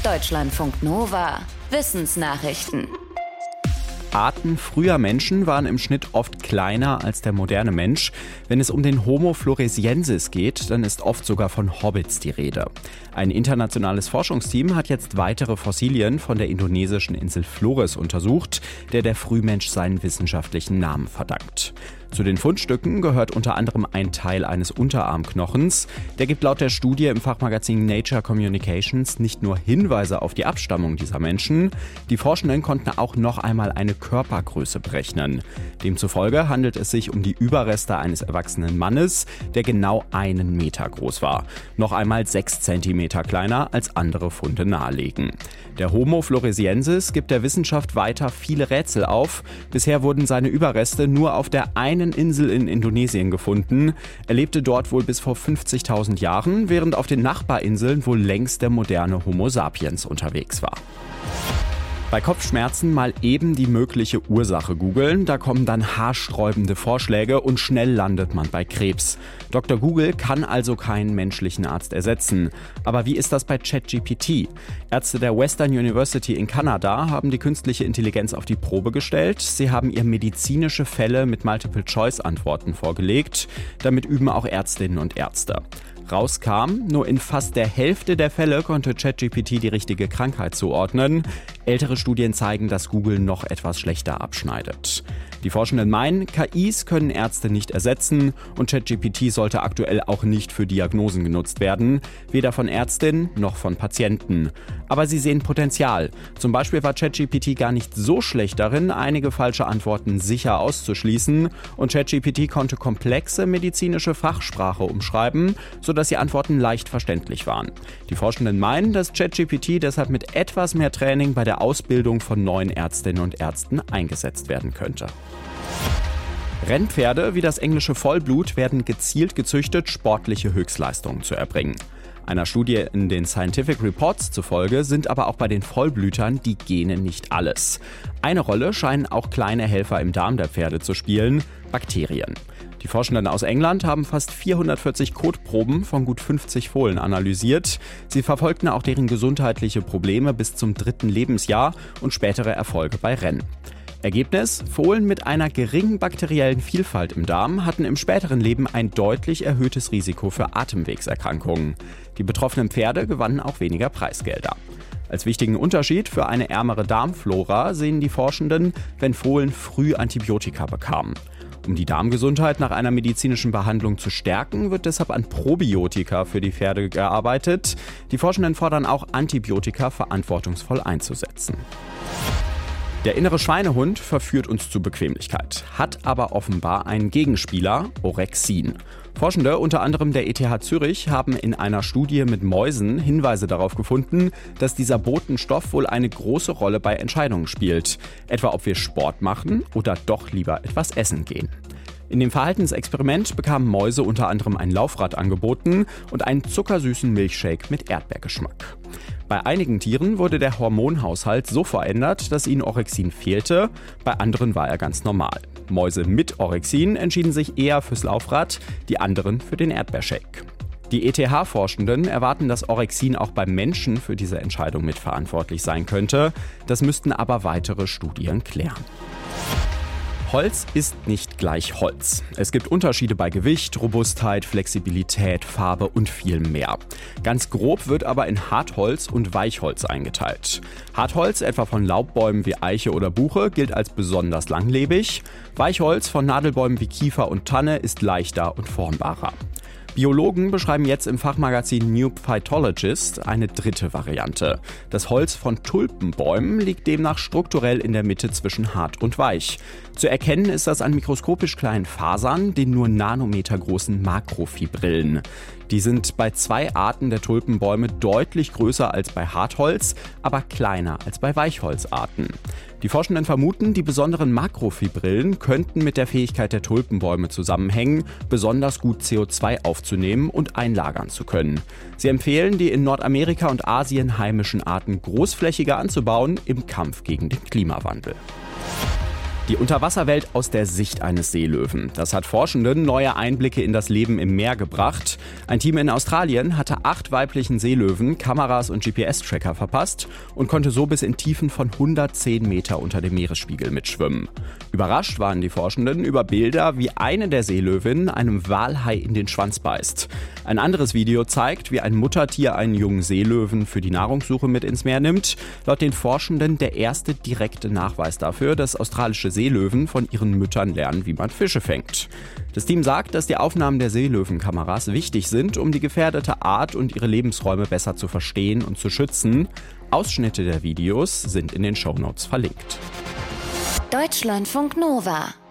Deutschlandfunk Nova. Wissensnachrichten. Arten früher Menschen waren im Schnitt oft kleiner als der moderne Mensch. Wenn es um den Homo floresiensis geht, dann ist oft sogar von Hobbits die Rede. Ein internationales Forschungsteam hat jetzt weitere Fossilien von der indonesischen Insel Flores untersucht, der Frühmensch seinen wissenschaftlichen Namen verdankt. Zu den Fundstücken gehört unter anderem ein Teil eines Unterarmknochens. Der gibt laut der Studie im Fachmagazin Nature Communications nicht nur Hinweise auf die Abstammung dieser Menschen, die Forschenden konnten auch noch einmal eine Körpergröße berechnen. Demzufolge handelt es sich um die Überreste eines erwachsenen Mannes, der genau 1 Meter groß war. Noch einmal 6 Zentimeter kleiner als andere Funde nahelegen. Der Homo floresiensis gibt der Wissenschaft weiter viele Rätsel auf. Bisher wurden seine Überreste nur auf der einen Insel in Indonesien gefunden. Er lebte dort wohl bis vor 50.000 Jahren, während auf den Nachbarinseln wohl längst der moderne Homo sapiens unterwegs war. Bei Kopfschmerzen mal eben die mögliche Ursache googeln, da kommen dann haarsträubende Vorschläge und schnell landet man bei Krebs. Dr. Google kann also keinen menschlichen Arzt ersetzen. Aber wie ist das bei ChatGPT? Ärzte der Western University in Kanada haben die künstliche Intelligenz auf die Probe gestellt. Sie haben ihr medizinische Fälle mit Multiple-Choice-Antworten vorgelegt. Damit üben auch Ärztinnen und Ärzte. Rauskam, nur in fast der Hälfte der Fälle konnte ChatGPT die richtige Krankheit zuordnen. Ältere Studien zeigen, dass Google noch etwas schlechter abschneidet. Die Forschenden meinen, KIs können Ärzte nicht ersetzen und ChatGPT sollte aktuell auch nicht für Diagnosen genutzt werden, weder von Ärztinnen noch von Patienten. Aber sie sehen Potenzial. Zum Beispiel war ChatGPT gar nicht so schlecht darin, einige falsche Antworten sicher auszuschließen und ChatGPT konnte komplexe medizinische Fachsprache umschreiben, sodass die Antworten leicht verständlich waren. Die Forschenden meinen, dass ChatGPT deshalb mit etwas mehr Training bei der Ausbildung von neuen Ärztinnen und Ärzten eingesetzt werden könnte. Rennpferde wie das englische Vollblut werden gezielt gezüchtet, sportliche Höchstleistungen zu erbringen. Einer Studie in den Scientific Reports zufolge sind aber auch bei den Vollblütern die Gene nicht alles. Eine Rolle scheinen auch kleine Helfer im Darm der Pferde zu spielen: Bakterien. Die Forschenden aus England haben fast 440 Kotproben von gut 50 Fohlen analysiert. Sie verfolgten auch deren gesundheitliche Probleme bis zum 3. Lebensjahr und spätere Erfolge bei Rennen. Ergebnis: Fohlen mit einer geringen bakteriellen Vielfalt im Darm hatten im späteren Leben ein deutlich erhöhtes Risiko für Atemwegserkrankungen. Die betroffenen Pferde gewannen auch weniger Preisgelder. Als wichtigen Unterschied für eine ärmere Darmflora sehen die Forschenden, wenn Fohlen früh Antibiotika bekamen. Um die Darmgesundheit nach einer medizinischen Behandlung zu stärken, wird deshalb an Probiotika für die Pferde gearbeitet. Die Forschenden fordern auch, Antibiotika verantwortungsvoll einzusetzen. Der innere Schweinehund verführt uns zu Bequemlichkeit, hat aber offenbar einen Gegenspieler: Orexin. Forschende, unter anderem der ETH Zürich, haben in einer Studie mit Mäusen Hinweise darauf gefunden, dass dieser Botenstoff wohl eine große Rolle bei Entscheidungen spielt. Etwa ob wir Sport machen oder doch lieber etwas essen gehen. In dem Verhaltensexperiment bekamen Mäuse unter anderem ein Laufrad angeboten und einen zuckersüßen Milchshake mit Erdbeergeschmack. Bei einigen Tieren wurde der Hormonhaushalt so verändert, dass ihnen Orexin fehlte, bei anderen war er ganz normal. Mäuse mit Orexin entschieden sich eher fürs Laufrad, die anderen für den Erdbeershake. Die ETH-Forschenden erwarten, dass Orexin auch beim Menschen für diese Entscheidung mitverantwortlich sein könnte. Das müssten aber weitere Studien klären. Holz ist nicht gleich Holz. Es gibt Unterschiede bei Gewicht, Robustheit, Flexibilität, Farbe und viel mehr. Ganz grob wird aber in Hartholz und Weichholz eingeteilt. Hartholz, etwa von Laubbäumen wie Eiche oder Buche, gilt als besonders langlebig. Weichholz von Nadelbäumen wie Kiefer und Tanne ist leichter und formbarer. Biologen beschreiben jetzt im Fachmagazin New Phytologist eine dritte Variante. Das Holz von Tulpenbäumen liegt demnach strukturell in der Mitte zwischen hart und weich. Zu erkennen ist das an mikroskopisch kleinen Fasern, den nur nanometergroßen Makrofibrillen. Die sind bei 2 Arten der Tulpenbäume deutlich größer als bei Hartholz, aber kleiner als bei Weichholzarten. Die Forschenden vermuten, die besonderen Makrofibrillen könnten mit der Fähigkeit der Tulpenbäume zusammenhängen, besonders gut CO2 aufzunehmen und einlagern zu können. Sie empfehlen, die in Nordamerika und Asien heimischen Arten großflächiger anzubauen im Kampf gegen den Klimawandel. Die Unterwasserwelt aus der Sicht eines Seelöwen. Das hat Forschenden neue Einblicke in das Leben im Meer gebracht. Ein Team in Australien hatte 8 weiblichen Seelöwen Kameras und GPS-Tracker verpasst und konnte so bis in Tiefen von 110 Meter unter dem Meeresspiegel mitschwimmen. Überrascht waren die Forschenden über Bilder, wie eine der Seelöwinnen einem Walhai in den Schwanz beißt. Ein anderes Video zeigt, wie ein Muttertier einen jungen Seelöwen für die Nahrungssuche mit ins Meer nimmt. Laut den Forschenden der erste direkte Nachweis dafür, dass australische Seelöwen von ihren Müttern lernen, wie man Fische fängt. Das Team sagt, dass die Aufnahmen der Seelöwenkameras wichtig sind, um die gefährdete Art und ihre Lebensräume besser zu verstehen und zu schützen. Ausschnitte der Videos sind in den Shownotes verlinkt. Deutschlandfunk Nova